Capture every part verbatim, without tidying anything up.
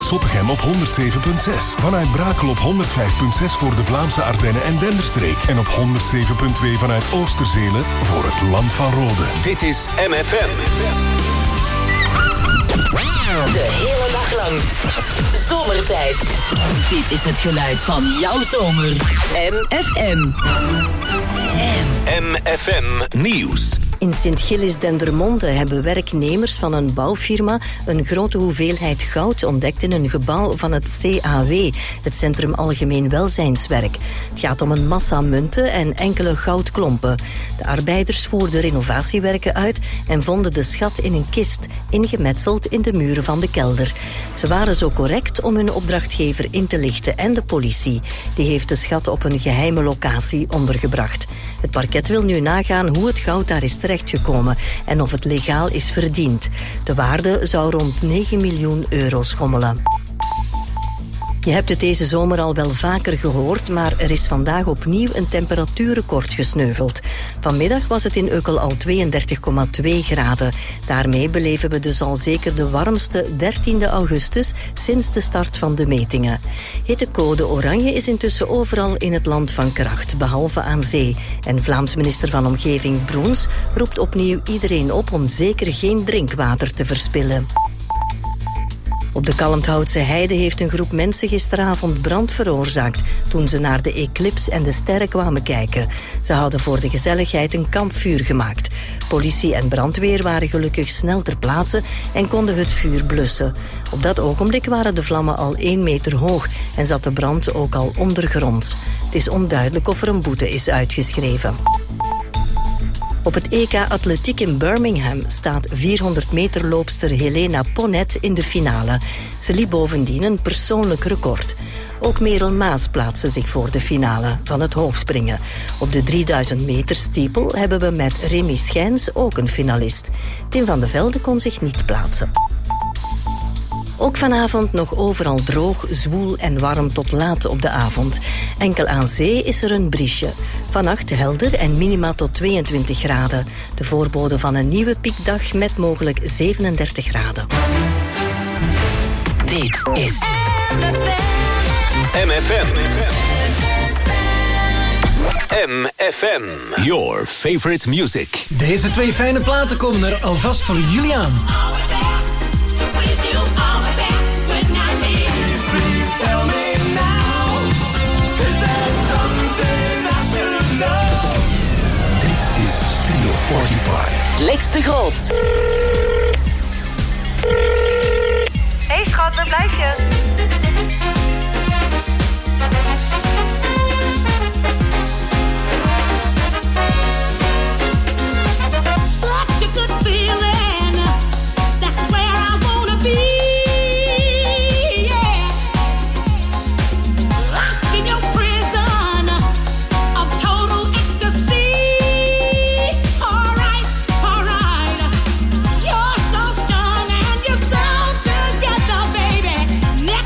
Zottegem op honderd zeven komma zes. Vanuit Brakel op honderd vijf komma zes voor de Vlaamse Ardennen en Denderstreek. En op honderd zeven komma twee vanuit Oosterzelen voor het Land van Rode. Dit is M F M. De hele dag lang. Zomertijd. Dit is het geluid van jouw zomer. M F M. M F M Nieuws. In Sint-Gilles-Dendermonde hebben werknemers van een bouwfirma een grote hoeveelheid goud ontdekt in een gebouw van het C A W, het Centrum Algemeen Welzijnswerk. Het gaat om een massa munten en enkele goudklompen. De arbeiders voerden renovatiewerken uit en vonden de schat in een kist, ingemetseld in de muren van de kelder. Ze waren zo correct om hun opdrachtgever in te lichten en de politie. Die heeft de schat op een geheime locatie ondergebracht. Het parket wil nu nagaan hoe het goud daar is terechtgekomen en of het legaal is verdiend. De waarde zou rond negen miljoen euro schommelen. Je hebt het deze zomer al wel vaker gehoord, maar er is vandaag opnieuw een temperatuurrecord gesneuveld. Vanmiddag was het in Ukkel al tweeëndertig komma twee graden. Daarmee beleven we dus al zeker de warmste dertiende augustus sinds de start van de metingen. Hittecode oranje is intussen overal in het land van kracht, behalve aan zee. En Vlaams minister van Omgeving Broens roept opnieuw iedereen op om zeker geen drinkwater te verspillen. Op de Kalmthoutse heide heeft een groep mensen gisteravond brand veroorzaakt toen ze naar de eclips en de sterren kwamen kijken. Ze hadden voor de gezelligheid een kampvuur gemaakt. Politie en brandweer waren gelukkig snel ter plaatse en konden het vuur blussen. Op dat ogenblik waren de vlammen al één meter hoog en zat de brand ook al ondergronds. Het is onduidelijk of er een boete is uitgeschreven. Op het E K Atletiek in Birmingham staat vierhonderd meter loopster Helena Ponnet in de finale. Ze liep bovendien een persoonlijk record. Ook Merel Maas plaatste zich voor de finale van het hoogspringen. Op de drieduizend meter steeple hebben we met Remy Schijns ook een finalist. Tim van de Velde kon zich niet plaatsen. Ook vanavond nog overal droog, zwoel en warm tot laat op de avond. Enkel aan zee is er een briesje. Vannacht helder en minima tot tweeëntwintig graden. De voorbode van een nieuwe piekdag met mogelijk zevenendertig graden. Dit is M F M. M F M. Your favorite music. Deze twee fijne platen komen er alvast voor jullie aan. Tell me now, is there something I should know? Dit is Studio vijfenveertig. Lex de Groot. Hey schat, waar blijf je? Such a good feeling, that's where I wanna be. Never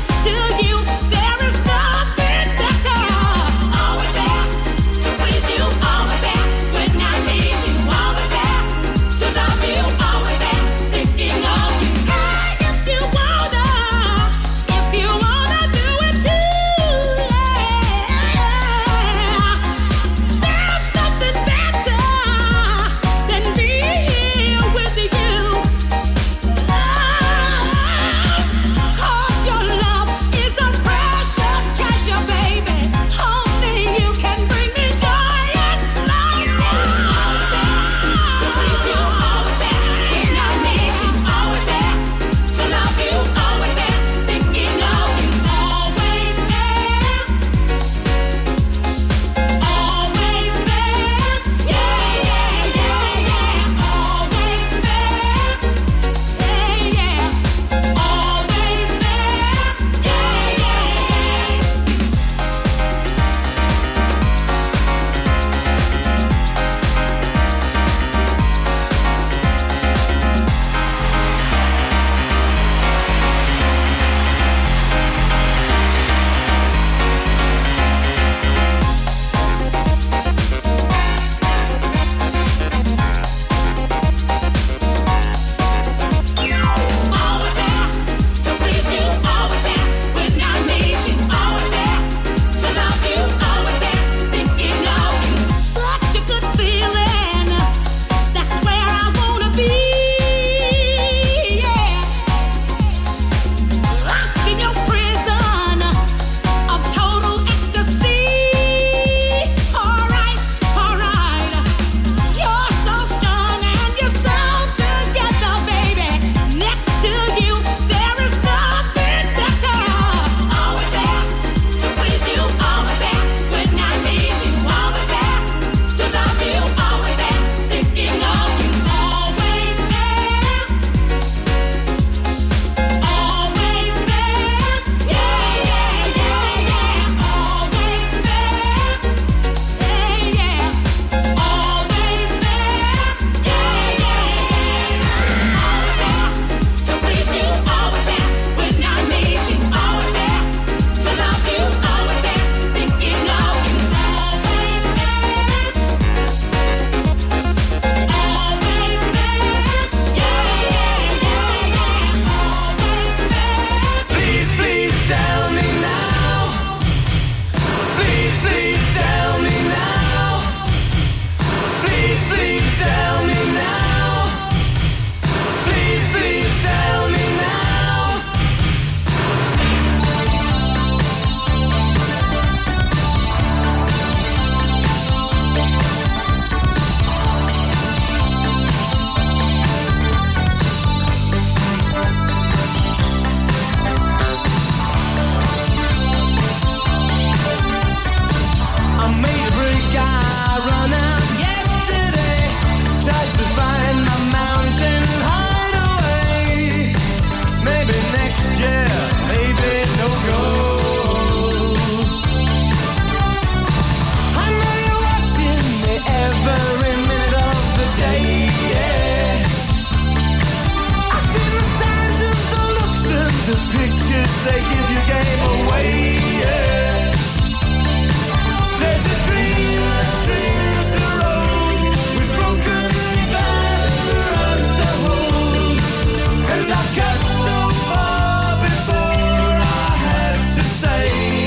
creatures, they give your game away, yeah. There's a dream that strings the road with broken glass for us to hold. And I got so far before I had to say,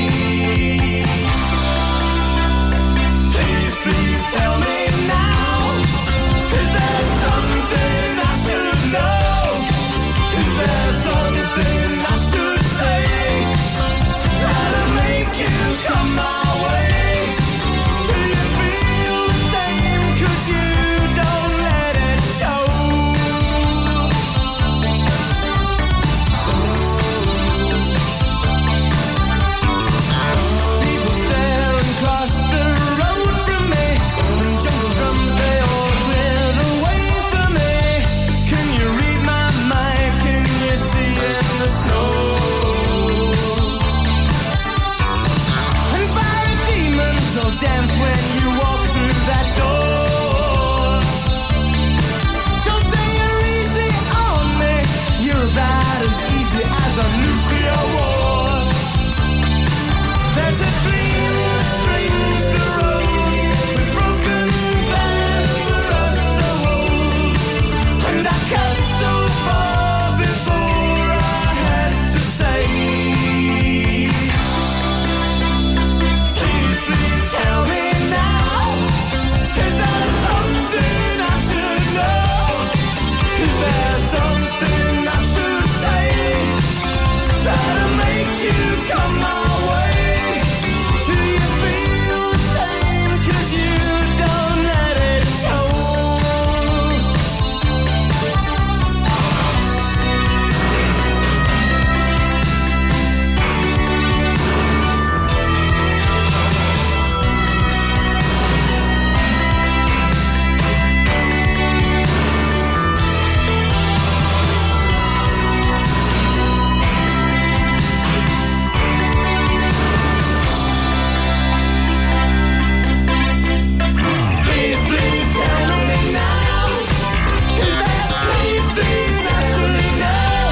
please, please tell me now, is there something I should know? Is there something I should say that'll make you come my way? Do you feel the same? 'Cause you don't let it show. People stare and cross the road from me, and jungle drums they all clear the way for me. Can you read my mind? Can you see in the snow? And fiery demons will dance when you walk through that door. Don't say you're easy on me, you're about as easy as a nuclear war. There's a dream that strings the road with broken glass for us to hold. And I cut so far before I had to say, please, please tell me now, is there something I should know? Is there something I should say that'll make you come my way? Do you feel the same? 'Cause you don't let it show. Please, please tell me now, is there something I should know?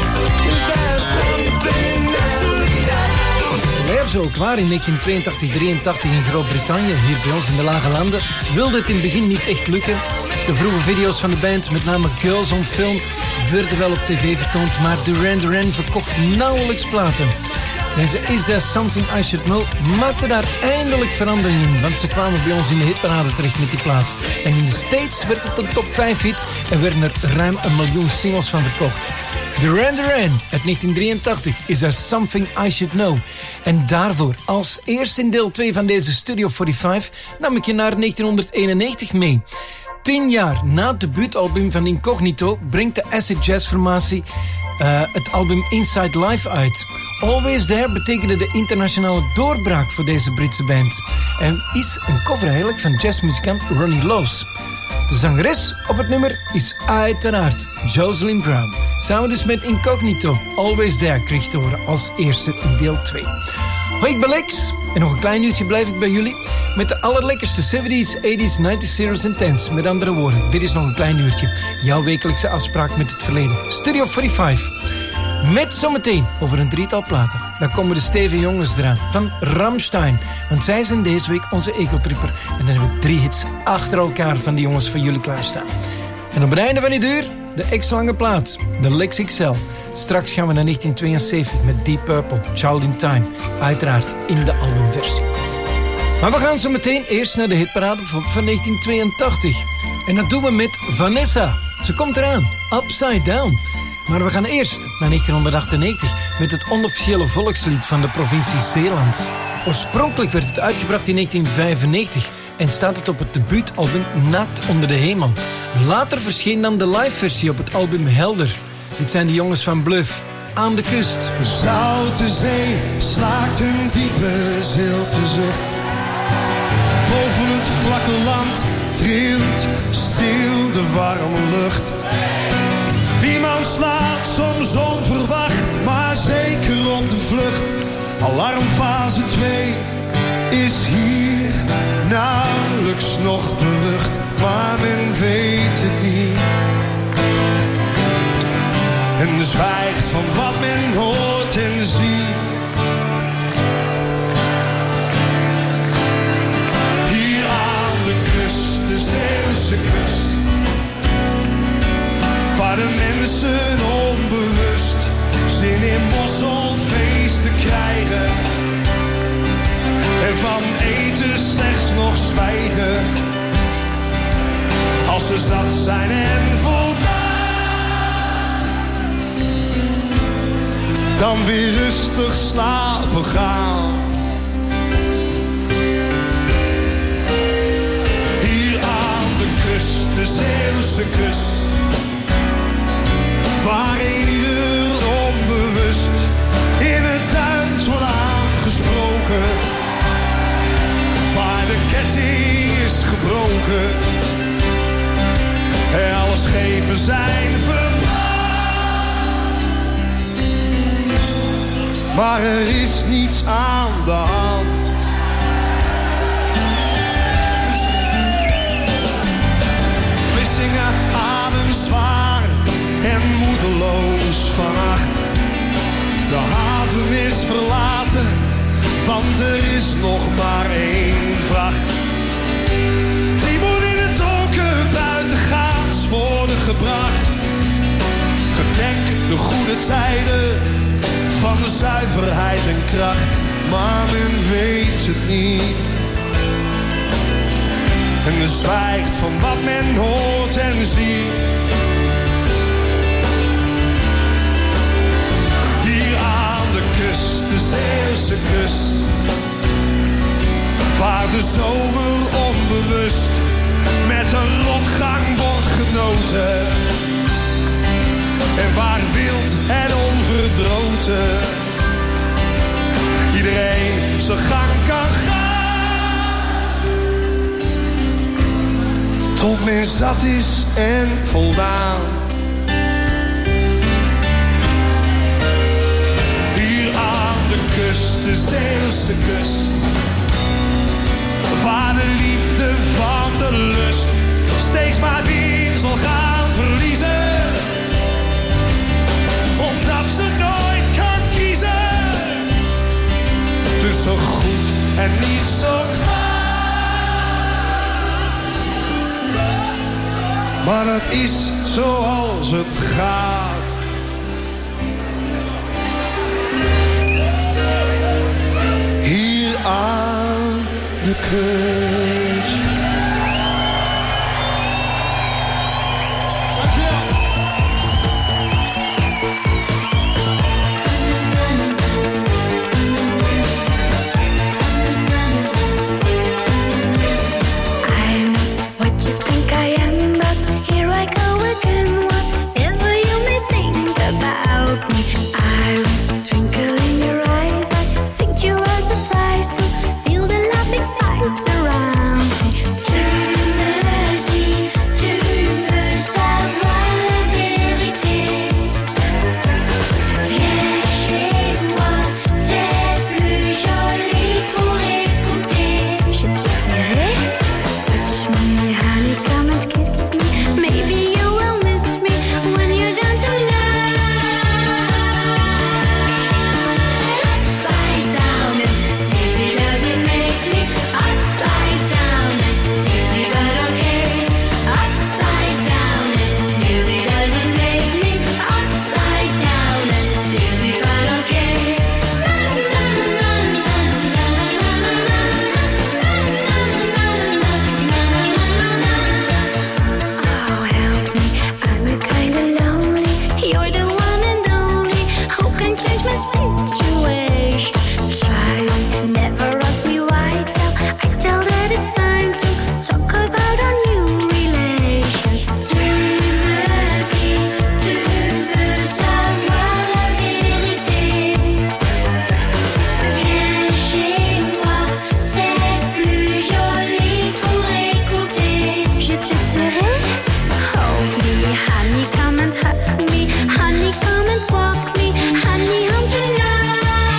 Is there something I should know? Leerzo, klaar in negentien tweeëntachtig drieëntachtig in Groot-Brittannië. Hier bij ons in de Lage Landen wilde het in het begin niet echt lukken. De vroege video's van de band, met name Girls on Film, werden wel op tv vertoond, maar Duran Duran verkocht nauwelijks platen. Deze Is There Something I Should Know maakte daar eindelijk verandering in, want ze kwamen bij ons in de hitparade terecht met die plaat. En in de States werd het een top vijf hit en werden er ruim een miljoen singles van verkocht. Duran Duran uit negentien drieëntachtig, Is There Something I Should Know. En daarvoor, als eerste in deel twee van deze Studio vijfenveertig, nam ik je naar negentienhonderdeenennegentig mee. Tien jaar na het debuutalbum van Incognito brengt de acid jazz formatie uh, het album Inside Life uit. Always There betekende de internationale doorbraak voor deze Britse band. En is een cover eigenlijk van jazzmuzikant Ronnie Lowes. De zangeres op het nummer is uiteraard Jocelyn Brown. Samen dus met Incognito, Always There kreeg te horen als eerste in deel twee. Hoi, ik ben Lex en nog een klein uurtje blijf ik bij jullie met de allerlekkerste zeventies, tachtiger, negentig, zeros en tens. Met andere woorden, dit is nog een klein uurtje. Jouw wekelijkse afspraak met het verleden. Studio vijfenveertig. Met zometeen over een drietal platen. Dan komen de Steven Jongens eraan van Rammstein. Want zij zijn deze week onze ecotripper. En dan hebben we drie hits achter elkaar van die jongens voor jullie klaarstaan. En op het einde van die uur de ex-lange plaat, de Lex X L. Straks gaan we naar negentien tweeënzeventig met Deep Purple, Child in Time. Uiteraard in de albumversie. Maar we gaan zo meteen eerst naar de hitparade van negentien tweeëntachtig. En dat doen we met Vanessa. Ze komt eraan, Upside Down. Maar we gaan eerst naar negentienhonderdachtennegentig met het onofficiële volkslied van de provincie Zeeland. Oorspronkelijk werd het uitgebracht in negentien vijfennegentig en staat het op het debuutalbum Naakt onder de hemel. Later verscheen dan de liveversie op het album Helder. Dit zijn de jongens van Bluff, Aan de Kust. Zoute zee slaakt een diepe zilte zucht. Boven het vlakke land trilt stil de warme lucht. Iemand slaat soms onverwacht, maar zeker op de vlucht. Alarmfase twee is hier nauwelijks nog berucht, maar men weet het niet. En zwijgt van wat men hoort zijn en voldaan. Dan weer rustig slapen gaan. Hier aan de kust, de Zeeuwse kust, waar ieder onbewust in het Duits wordt aangesproken, waar de ketting is gebroken en alle schepen zijn verbrand. Maar er is niets aan de hand. Vlissingen ademt zwaar en moedeloos vannacht. De haven is verlaten, want er is nog maar één vracht. Die moet in het donker buitengaats worden gebracht. Gedenk de goede tijden van de zuiverheid en kracht, maar men weet het niet. En men zwijgt van wat men hoort en ziet. Hier aan de kust, de Zeeuwse kust, waar de zomer onbewust met een rotgang wordt genoten. En waar wild en onverdroten iedereen zijn gang kan gaan. Tot men zat is en voldaan. Hier aan de kust, de Zeeuwse kust, waar de liefde van de lust steeds maar weer zal gaan verliezen. Omdat ze nooit kan kiezen tussen goed en niet zo kwaad. Maar dat is zoals het gaat. Hier aan de kust. Honey, come and walk me, honey, home tonight.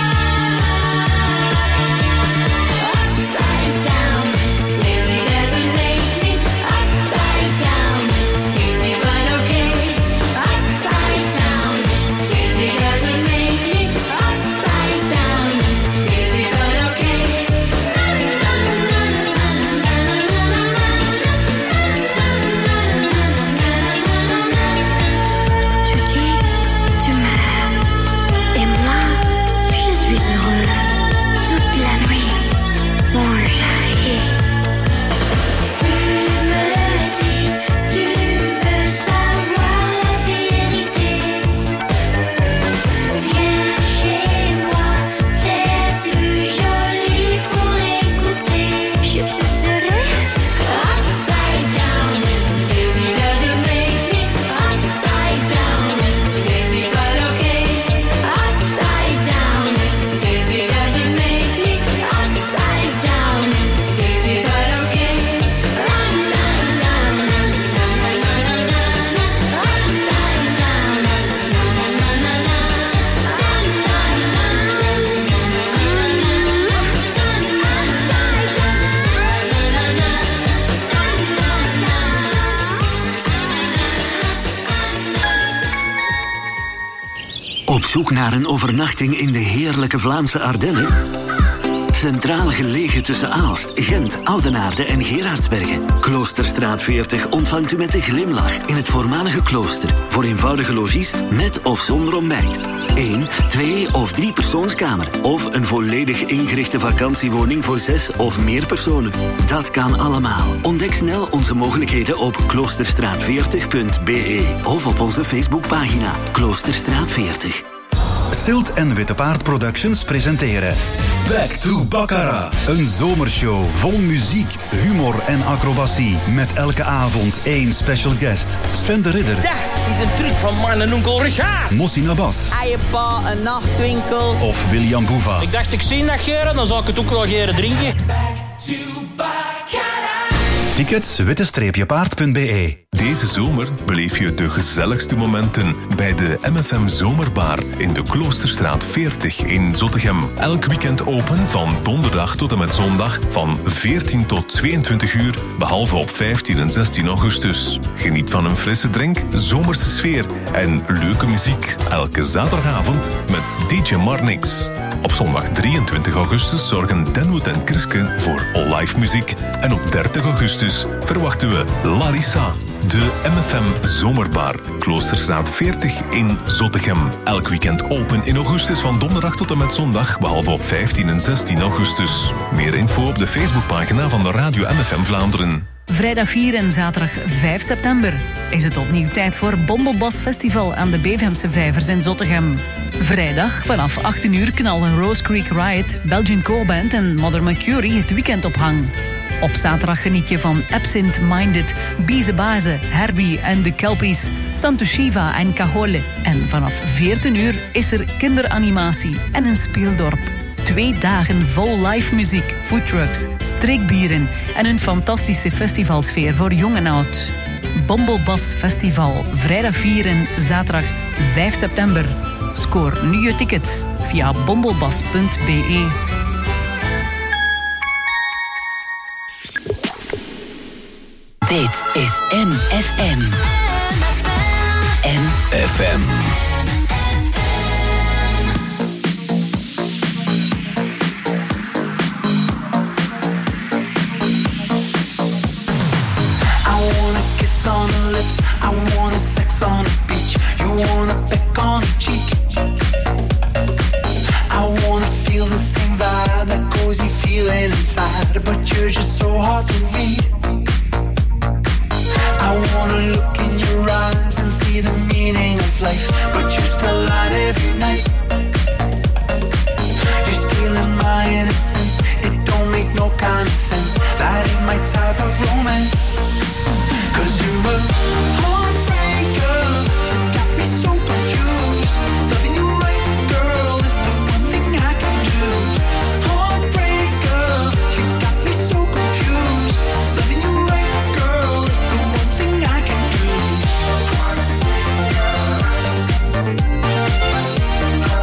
zoek naar een overnachting in de heerlijke Vlaamse Ardennen? Centraal gelegen tussen Aalst, Gent, Oudenaarde en Gerardsbergen. Kloosterstraat veertig ontvangt u met een glimlach in het voormalige klooster. Voor eenvoudige logies met of zonder ontbijt. Eén, twee of drie persoonskamer. Of een volledig ingerichte vakantiewoning voor zes of meer personen. Dat kan allemaal. Ontdek snel onze mogelijkheden op kloosterstraat veertig punt b e of op onze Facebookpagina Kloosterstraat veertig. Silt en Witte Paard Productions presenteren Back to Baccarat. Een zomershow vol muziek, humor en acrobatie. Met elke avond één special guest. Sven de Ridder. Dat is een truc van mijn en onkel Richard. Mossin Abbas. Eierpa, een nachtwinkel. Of William Boeva. Ik dacht, ik zie dat geren, dan zou ik het ook wel geren drinken. Tickets witte-paard punt b e. Deze zomer beleef je de gezelligste momenten bij de M F M Zomerbar in de Kloosterstraat veertig in Zottegem. Elk weekend open van donderdag tot en met zondag van veertien tot tweeëntwintig uur, behalve op vijftien en zestien augustus. Geniet van een frisse drink, zomerse sfeer en leuke muziek. Elke zaterdagavond met D J Marnix. Op zondag drieëntwintig augustus zorgen Denwood en Kriske voor live muziek. En op dertig augustus verwachten we Larissa. De M F M Zomerbar, Kloosterstraat veertig in Zottegem. Elk weekend open in augustus van donderdag tot en met zondag, behalve op vijftien en zestien augustus. Meer info op de Facebookpagina van de Radio M F M Vlaanderen. Vrijdag vier en zaterdag vijf september is het opnieuw tijd voor Bombelbas Festival aan de Bevemse Vijvers in Zottegem. Vrijdag vanaf achttien uur knallen Rose Creek Riot, Belgian Core Band en Mother Mercury het weekend op hang. Op zaterdag geniet je van Absent Minded, Bize Baze, Herbie en de Kelpies, Santo Shiva en Cajole. En vanaf veertien uur is er kinderanimatie en een speeldorp. Twee dagen vol live muziek, foodtrucks, streekbieren en een fantastische festivalsfeer voor jong en oud. Bombelbas Festival, vrijdag vier en zaterdag vijf september. Scoor nu je tickets via bombelbas punt b e. Dit is M F M. M F M. On the lips, I wanna sex on the beach. You wanna peck on the cheek. I wanna feel the same vibe, that cozy feeling inside. But you're just so hard to read. I wanna look in your eyes and see the meaning of life. But you're still lying every night. You're stealing my innocence. It don't make no kind of sense. That ain't my type of romance. Cause you're a heartbreaker. You got me so confused. Loving you right, girl, is the one thing I can do. Heartbreaker. You got me so confused. Loving you right, girl, is the one thing I can do.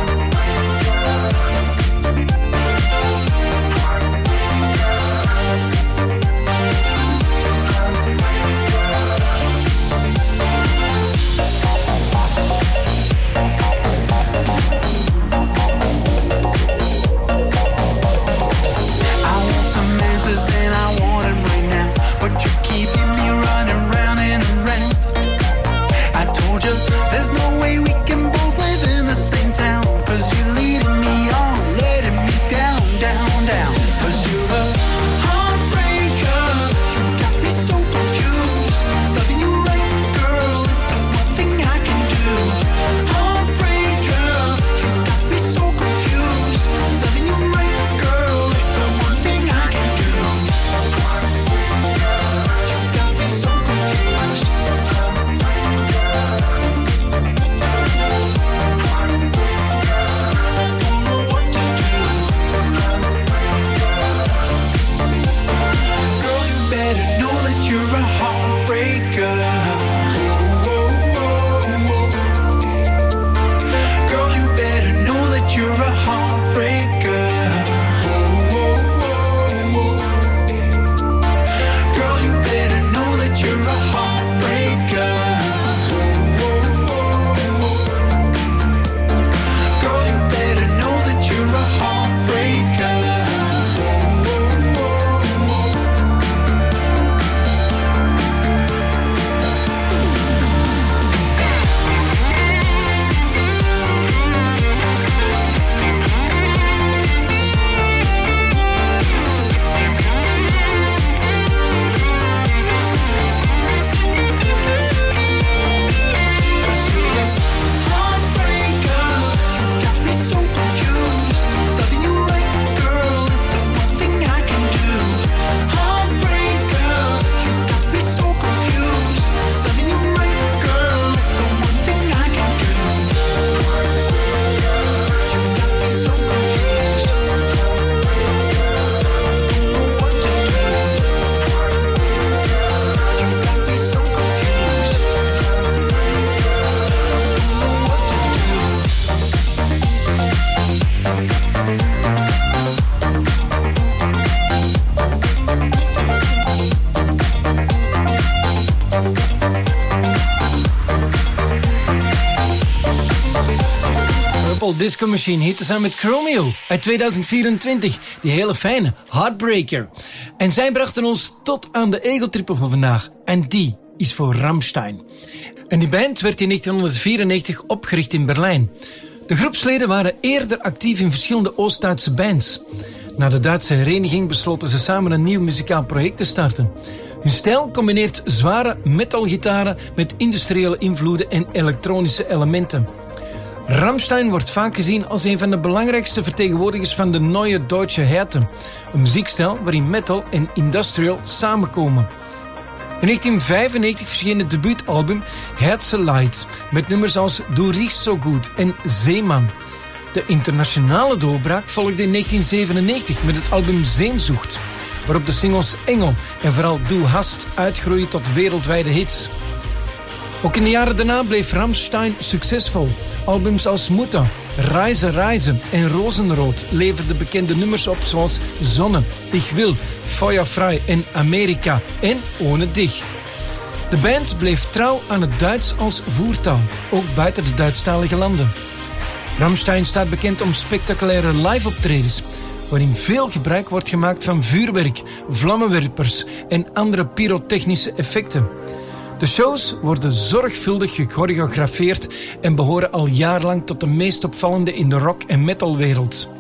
Disco Machine hier tezamen met Chromeo uit tweeduizend vierentwintig. Die hele fijne Heartbreaker. En zij brachten ons tot aan de egotripper van vandaag. En die is voor Rammstein. En die band werd in negentienhonderdvierennegentig opgericht in Berlijn. De groepsleden waren eerder actief in verschillende Oost-Duitse bands. Na de Duitse hereniging besloten ze samen een nieuw muzikaal project te starten. Hun stijl combineert zware metalgitaren met industriële invloeden en elektronische elementen. Rammstein wordt vaak gezien als een van de belangrijkste vertegenwoordigers van de Neue Deutsche Härte, een muziekstijl waarin metal en industrial samenkomen. In negentien vijfennegentig verscheen het debuutalbum Herzeleid met nummers als Du riechst so gut en Zeeman. De internationale doorbraak volgde in negentien zevenennegentig met het album Sehnsucht, waarop de singles Engel en vooral Du hast uitgroeien tot wereldwijde hits. Ook in de jaren daarna bleef Rammstein succesvol. Albums als Mutter, Reise, Reise en Rosenrood leverden bekende nummers op zoals Sonne, Ich will, Feuerfrei en Amerika en Ohne dich. De band bleef trouw aan het Duits als voertaal, ook buiten de Duitsstalige landen. Rammstein staat bekend om spectaculaire live-optredens, waarin veel gebruik wordt gemaakt van vuurwerk, vlammenwerpers en andere pyrotechnische effecten. De shows worden zorgvuldig gechoreografeerd en behoren al jarenlang tot de meest opvallende in de rock- en metalwereld.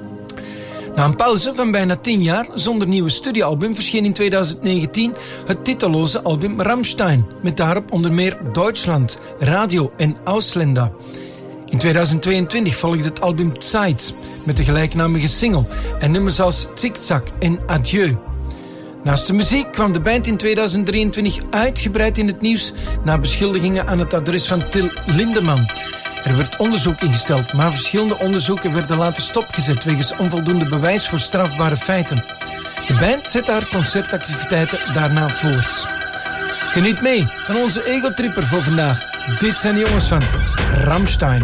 Na een pauze van bijna tien jaar zonder nieuwe studioalbum verscheen in tweeduizend negentien het titelloze album Rammstein, met daarop onder meer Deutschland, Radio en Ausländer. In tweeduizend tweeëntwintig volgde het album Zeit met de gelijknamige single en nummers als Zickzack en Adieu. Naast de muziek kwam de band in tweeduizend drieëntwintig uitgebreid in het nieuws na beschuldigingen aan het adres van Till Lindemann. Er werd onderzoek ingesteld, maar verschillende onderzoeken werden later stopgezet wegens onvoldoende bewijs voor strafbare feiten. De band zette haar concertactiviteiten daarna voort. Geniet mee van onze egotripper voor vandaag. Dit zijn de jongens van Rammstein.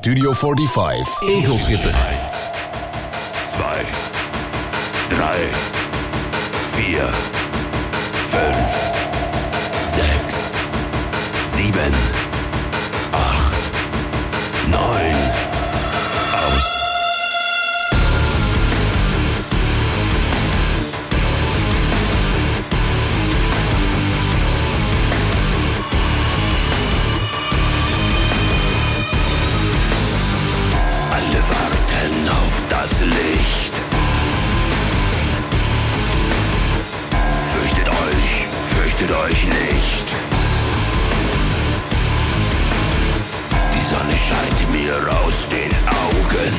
Studio vierenzestig, Egelschippen. Zwei, drei, vier, fünf, sechs, sieben, acht, neun, aus. Alle warten auf das Licht. Fürchtet euch, fürchtet euch nicht. Die Sonne scheint mir aus den Augen.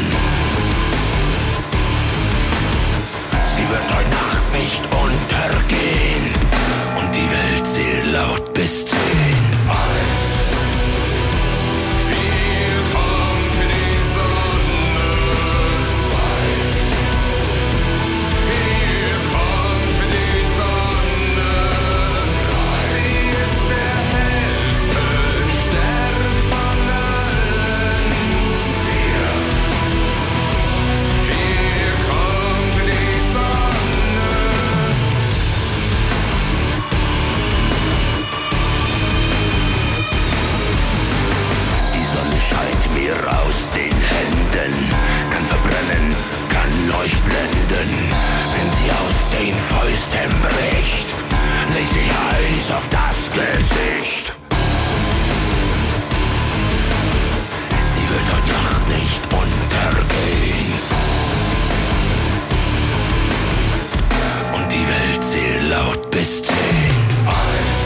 Sie wird heute Nacht nicht untergehen. Und die Welt zählt laut bis zehn. Eins. Aus den Händen, kann verbrennen, kann euch blenden. Wenn sie aus den Fäusten bricht, lese ich Eis auf das Gesicht. Sie wird heute Nacht nicht untergehen. Und die Welt zählt laut bis zehn. Eins.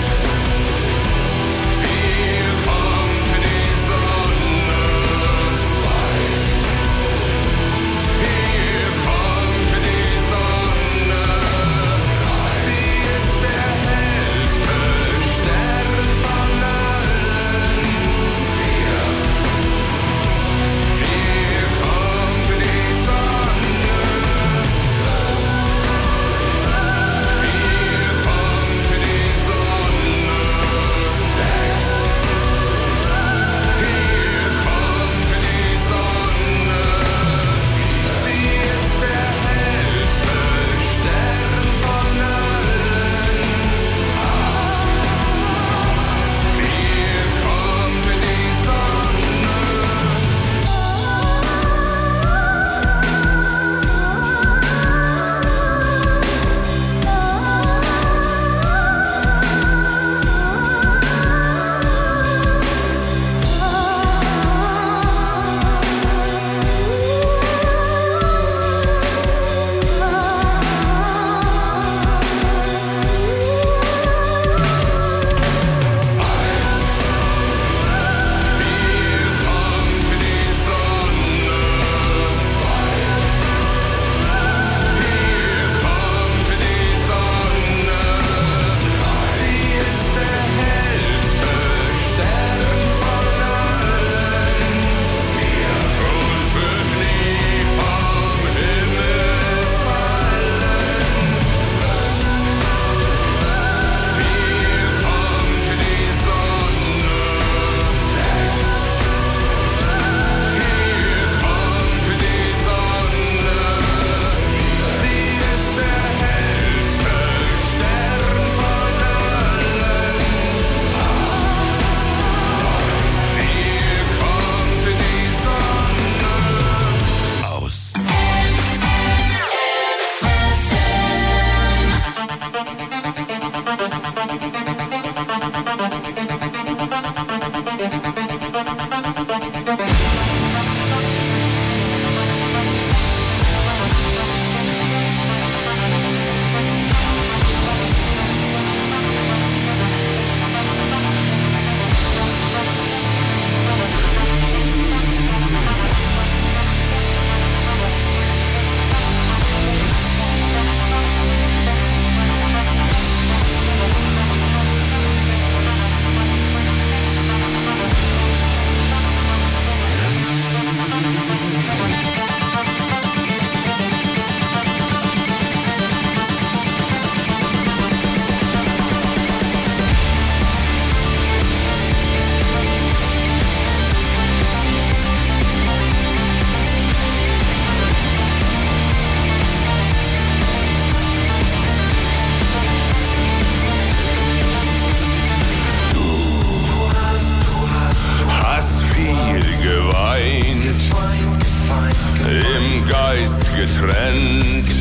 Im Geist getrennt,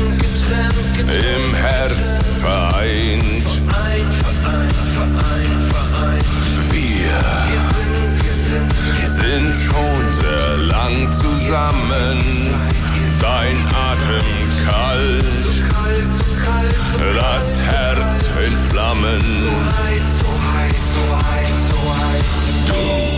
im Herz vereint. Wir sind schon sehr lang zusammen, dein Atem kalt, das Herz in Flammen. Du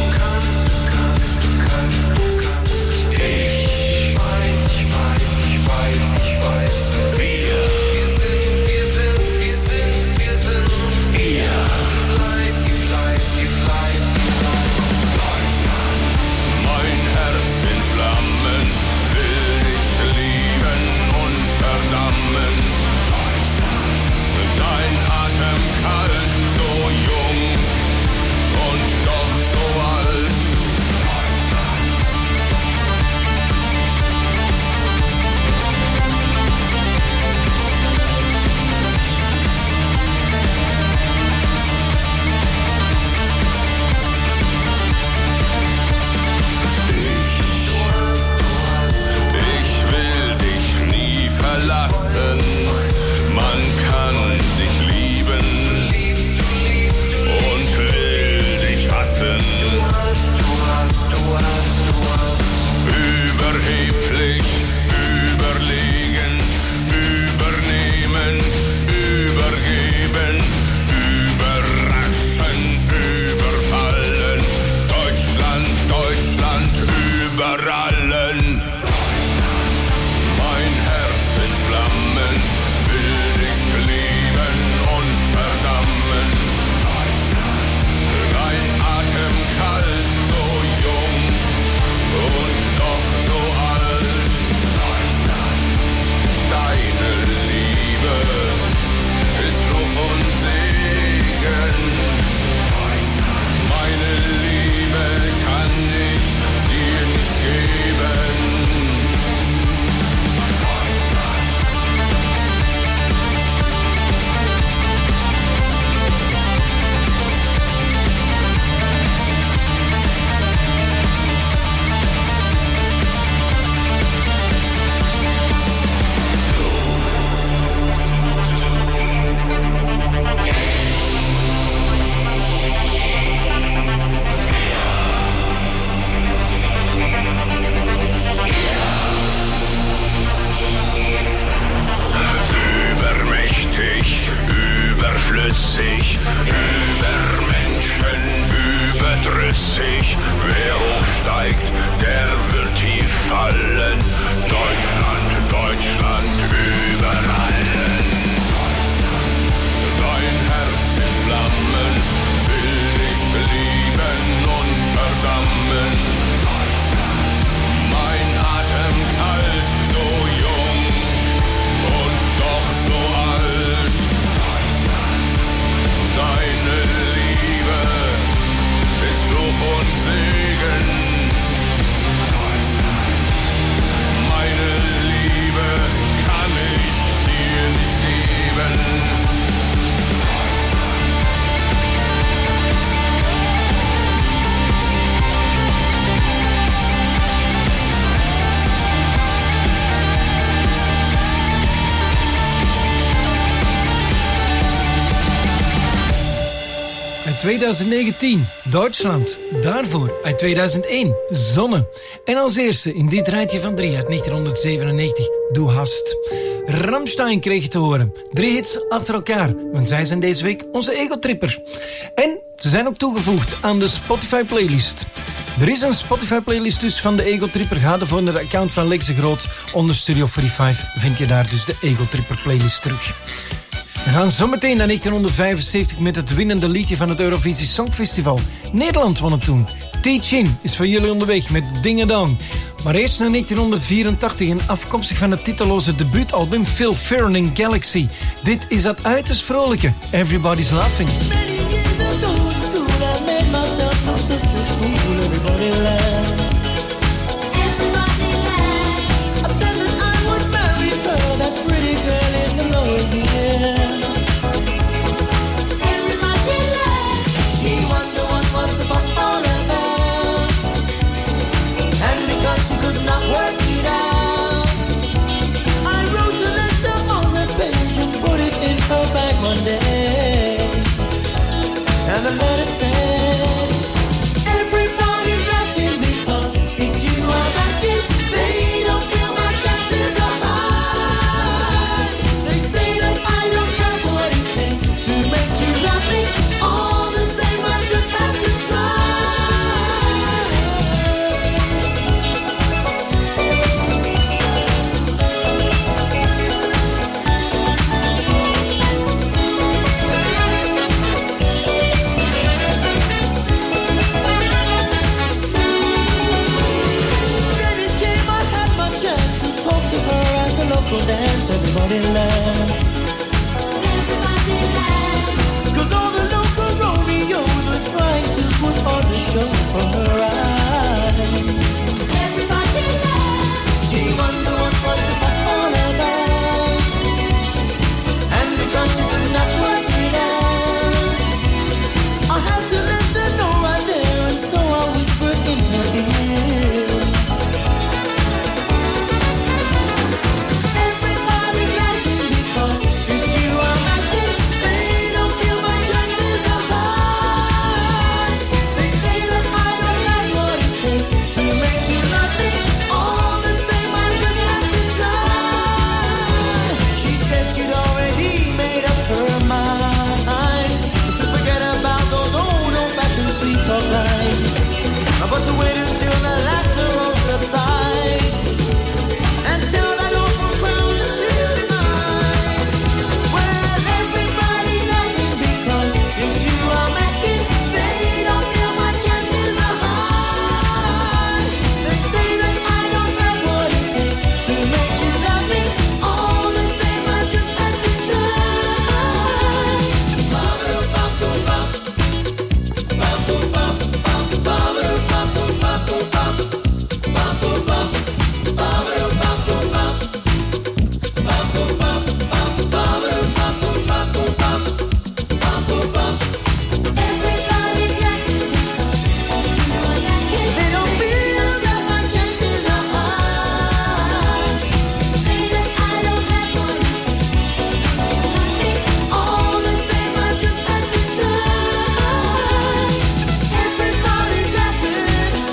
twintig negentien, Duitsland. Daarvoor, uit tweeduizend één, Zonne. En als eerste in dit rijtje van drie uit negentienhonderdzevenennegentig, Du hast. Rammstein kreeg je te horen. Drie hits achter elkaar, want zij zijn deze week onze egotripper. En ze zijn ook toegevoegd aan de Spotify-playlist. Er is een Spotify-playlist dus van de Egotripper. Ga ervoor naar de account van Lex de Groot. Onder Studio vijfenveertig vind je daar dus de Egotripper-playlist terug. We gaan zometeen naar negentienhonderdvijfenzeventig met het winnende liedje van het Eurovisie Songfestival. Nederland won het toen. Teach-In is voor jullie onderweg met Ding Dong. Maar eerst naar negentienhonderdvierentachtig en afkomstig van het titelloze debuutalbum Phil Fearon in Galaxy. Dit is dat uiterst vrolijke Everybody's Laughing. She could not everybody laughed. Cause all the local Romeos were trying to put on the show for her eyes. Everybody laughed. She wondered what was the fuss all about. And because she could not work it out, I had to let her know right there, and so I whispered in her ear. Everybody's laughing because it's you I'm asking. They don't feel my chances are high. They say that I don't have what it takes to make you love me. All the same, I just have to try. She said she'd already made up her mind to forget about those old old-fashioned sweet talk lines, but to wait until the laughter all subsides and tell that awful crowd that she'll be mine. Well, everybody's laughing because it's you I'm asking. They don't feel my chances are high. They say that I don't have what it takes to make you love me. All the same, I just had to try. Ba-ba-do-ba-boo-bop. Ba-boo-bop. Ba-ba-do-ba-boo-bop. Ba-boo-bop. Ba-ba-do-ba-boo-bop. Ba-boo-bop. Ba-ba-do-ba-boo-bop. Ba-boo-bop. Everybody's laughing because they don't feel that my chances are high. Say that I don't have what it takes to make you love me. All the same, I just had to try. Everybody's laughing.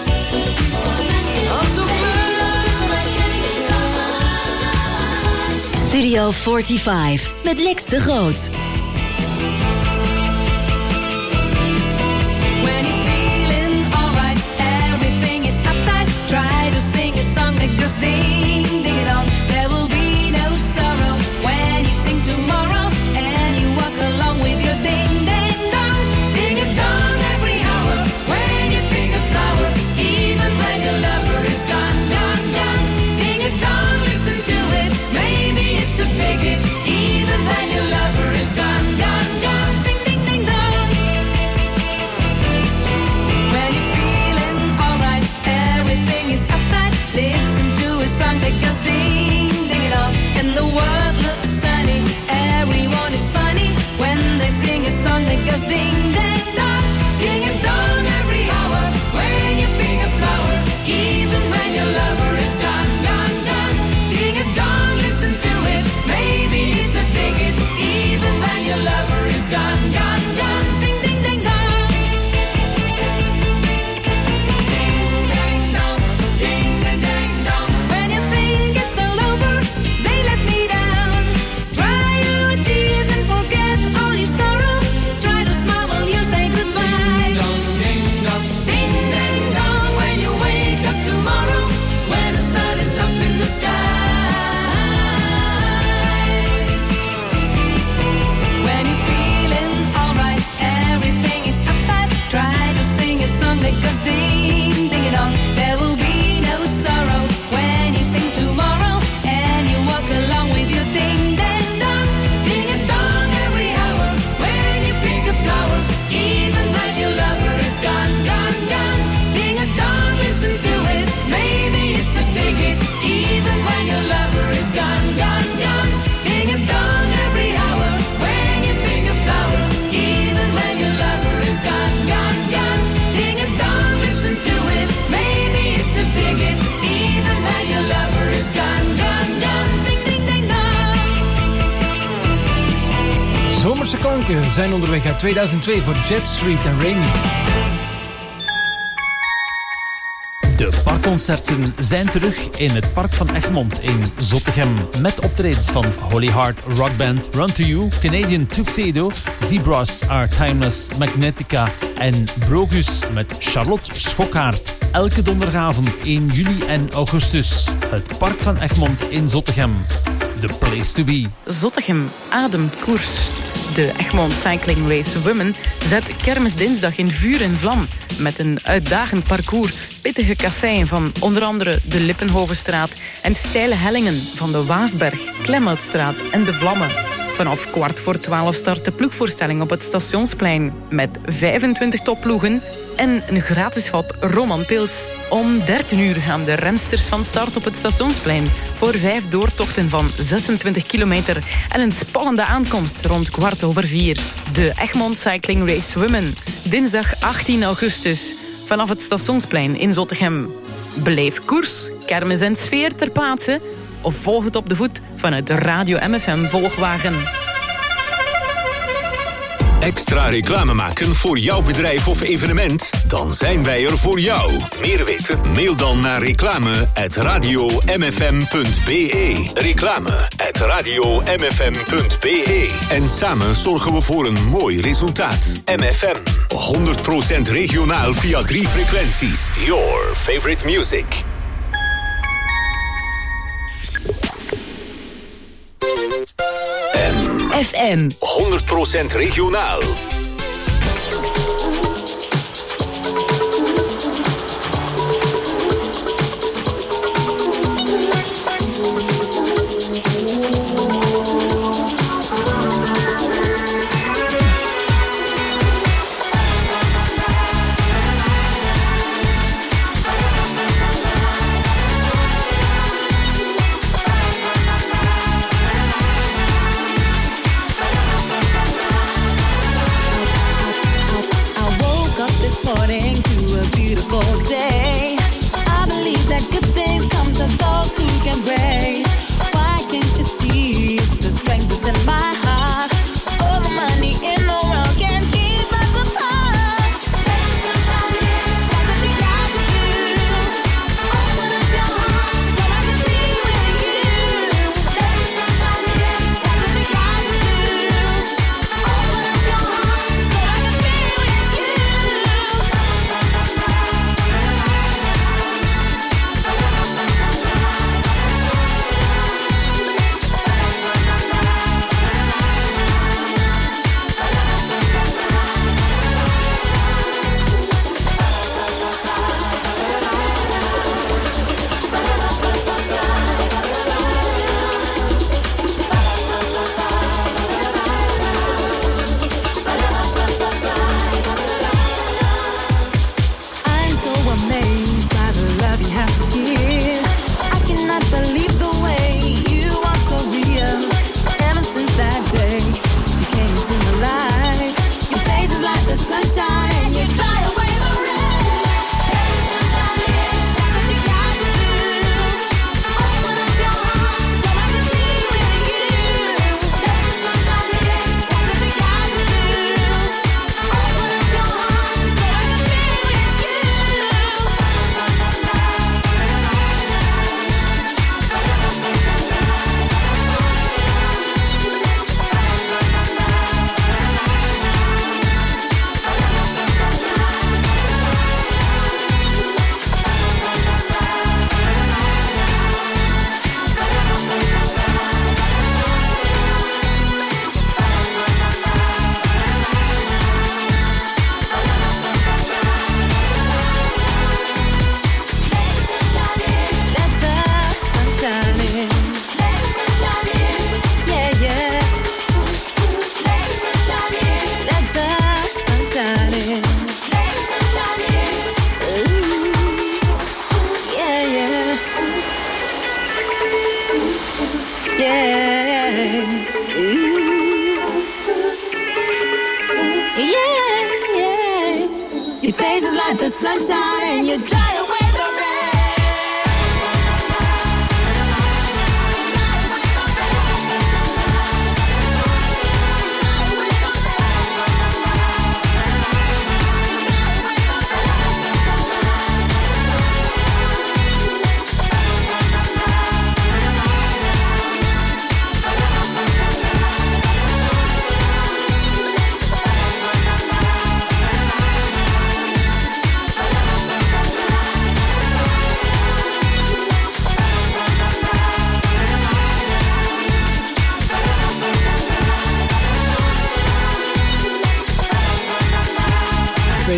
I'm so glad my chances are high. Studio vijfenveertig met Lex de Groot. When you're feeling alright, everything is uptight. Try to sing a song that goes ding, ding it on. There will be no sorrow when you sing tomorrow and you walk along with your ding, ding, dong. Ding a dong every hour when you pick a flower, even when your lover is gone, gone, gone. Ding a dong, listen to it, maybe it's a bigot, even when your lover is gone, gone, gone. Sing ding, ding, dong. When you're feeling alright, everything is uptight. Listen to a song that goes ding, ding it all, and the world looks sunny. Everyone is funny when they sing a song that goes ding, ding, dong. Ding a dong every hour when you pick a flower, even when your lover is gone, gone, gone. Ding a dong, listen to it, maybe it's a bigot, even when your lover is gone, gone, gone. Sing ding, ding, dong. Ding, ding, dong, ding, ding, ding, dong. When you think it's all over, they let me down. Dry your tears and forget all your sorrow. Try to smile while you say goodbye. Ding dong, ding ding dong. When you wake up tomorrow, when the sun is up in the sky. When you're feeling alright, everything is uptight. Try to sing a song that goes ding, ding it on. There will be no sorrow when you sing tomorrow and you walk along with your ding, ding, dong. Ding a dong every hour when you pick a flower, even when your lover is gone, gone, gone. Ding a dong, listen to it, maybe it's a bigot, even when your lover is gone, gone, gone. Ding a dong every hour when you pick a flower, even when your lover is gone, gone, gone. Ding a dong, listen to it, maybe it's a bigot, even when your lover is gone, gone, gone. Sing ding ding dong. Zomerse klanken zijn onderweg uit tweeduizend twee voor Jet Street en Remy. De parkconcerten zijn terug in het Park van Egmond in Zottegem. Met optredens van Holy Heart Rockband, Run to You, Canadian Tuxedo, Zebras Are Timeless, Magnetica en Brogus met Charlotte Schokkaert. Elke donderdagavond in juli en augustus. Het Park van Egmond in Zottegem. The place to be. Zottegem ademt koers. De Egmond Cycling Race Women zet kermisdinsdag in vuur en vlam met een uitdagend parcours, pittige kasseien van onder andere de Lippenhovenstraat en steile hellingen van de Waasberg, Klemhoutstraat en de Vlammen. Vanaf kwart voor twaalf start de ploegvoorstelling op het Stationsplein met vijfentwintig topploegen en een gratis vat Romanpils. Om dertien uur gaan de rensters van start op het Stationsplein voor vijf doortochten van zesentwintig kilometer en een spannende aankomst rond kwart over vier. De Egmond Cycling Race Women, dinsdag achttien augustus, vanaf het Stationsplein in Zottegem. Beleef koers, kermis en sfeer ter plaatse of volg het op de voet vanuit de Radio M F M Volgwagen. Extra reclame maken voor jouw bedrijf of evenement? Dan zijn wij er voor jou. Meer weten? Mail dan naar reclame at radio m f m punt b e. Reclame at radio m f m punt b e. En samen zorgen we voor een mooi resultaat. M F M, honderd procent regionaal via drie frequenties. Your favorite music. F M. honderd procent regionaal. We'll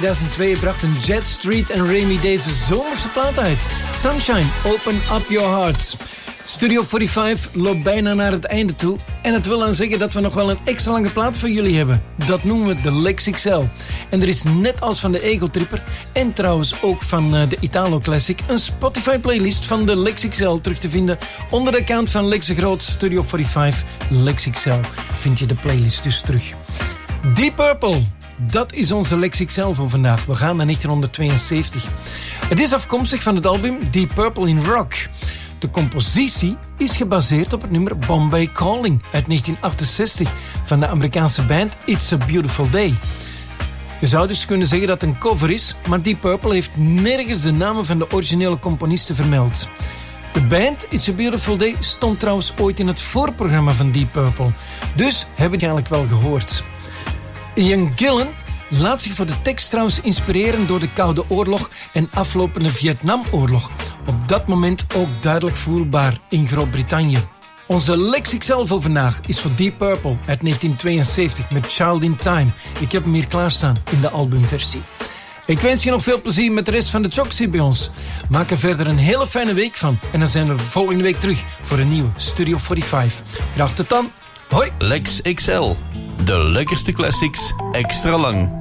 tweeduizend twee brachten Jet Street en Remy deze zomerse plaat uit. Sunshine, Open Up Your Heart. Studio vijfenveertig loopt bijna naar het einde toe. En het wil dan zeggen dat we nog wel een extra lange plaat voor jullie hebben. Dat noemen we de Lex X L. En er is net als van de Ego Tripper en trouwens ook van uh, de Italo Classic een Spotify playlist van de Lex X L terug te vinden onder de account van Lex de Groot, Studio vijfenveertig, Lex X L. Vind je de playlist dus terug. Deep Purple, dat is onze Lex X L voor vandaag. We gaan naar negentien-tweeënzeventig. Het is afkomstig van het album Deep Purple in Rock. De compositie is gebaseerd op het nummer Bombay Calling uit negentien achtenzestig van de Amerikaanse band It's a Beautiful Day. Je zou dus kunnen zeggen dat het een cover is, maar Deep Purple heeft nergens de namen van de originele componisten vermeld. De band It's a Beautiful Day stond trouwens ooit in het voorprogramma van Deep Purple, dus hebben die eigenlijk wel gehoord. Ian Gillan laat zich voor de tekst trouwens inspireren door de Koude Oorlog en aflopende Vietnamoorlog. Op dat moment ook duidelijk voelbaar in Groot-Brittannië. Onze Lex X L voor vandaag is voor Deep Purple uit negentien tweeënzeventig met Child in Time. Ik heb hem hier klaarstaan in de albumversie. Ik wens je nog veel plezier met de rest van de Choxie bij ons. Maak er verder een hele fijne week van. En dan zijn we volgende week terug voor een nieuwe Studio vijfenveertig. Graag tot dan. Hoi. Lex X L. De lekkerste classics extra lang.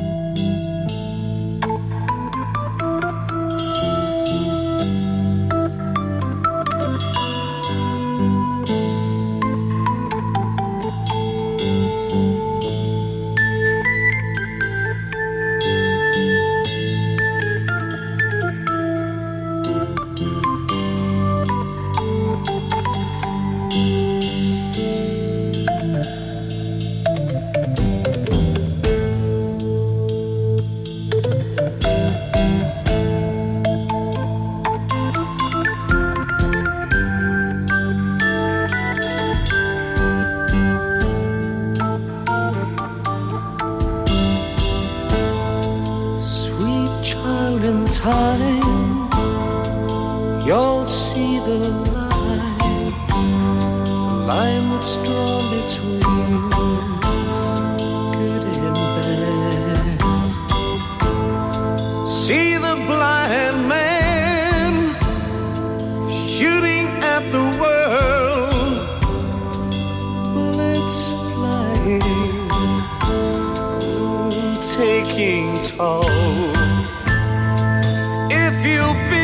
You'll see the line, the line that's drawn between good and bad. See the blind man shooting at the world, bullets flying, taking toll. If you